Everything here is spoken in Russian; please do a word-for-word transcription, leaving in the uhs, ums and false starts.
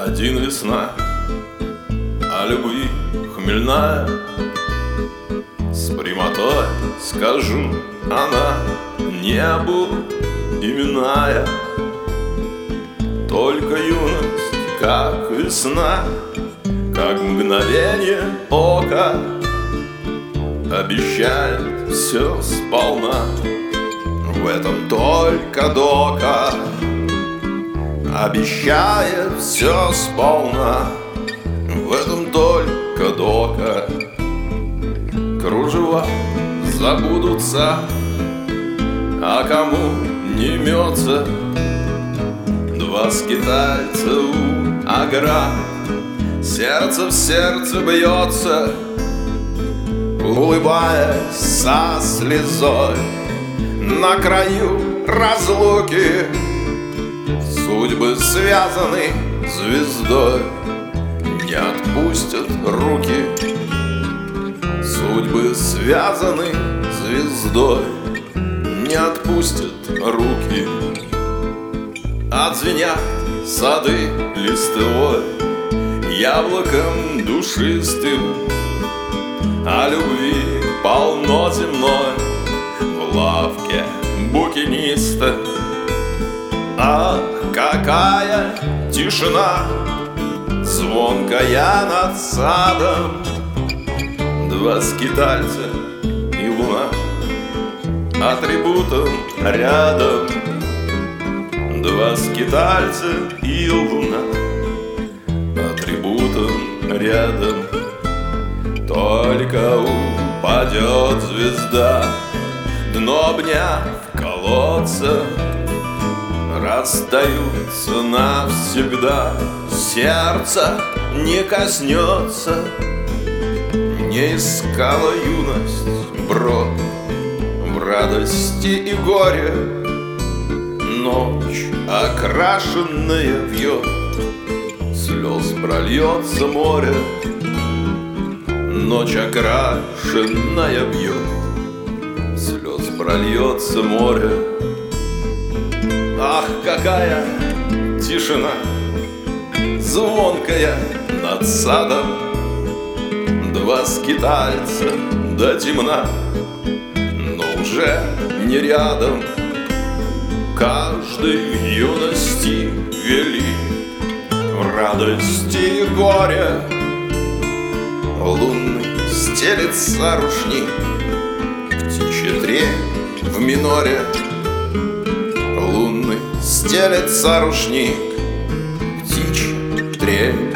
Один весна, о любви хмельная, с прямотой скажу, она небу именная. Только юность, как весна, как мгновение ока, обещает все сполна. В этом только дока обещает все сполна. В этом только дока. Кружева забудутся, а кому не мется. Два скитальца у оград, сердце в сердце бьется, улыбаясь со слезой. На краю разлуки судьбы связаны звездой, не отпустят руки. Судьбы связаны звездой, не отпустят руки. Отзвенят сады листвой яблоком душистым, о любви полно земной в лавке букиниста. Ах, какая тишина звонкая над садом. Два скитальца и луна атрибутом рядом. Два скитальца и луна атрибутом рядом. Только упадет звезда, дно обняв колодца, расстаются навсегда. Сердце не коснется. Не искала юность брод в радости и горе. Ночь, окрашенная вьет, слез прольется море. Ночь, окрашенная бьет, слез прольется море. Ах, какая тишина звонкая над садом. Два скитальца до темна, но уже не рядом. Каждый в юности велик, в радости и горе. Лунный стелется рушник, птичья трель в миноре. Лунный стелется рушник, птичья трель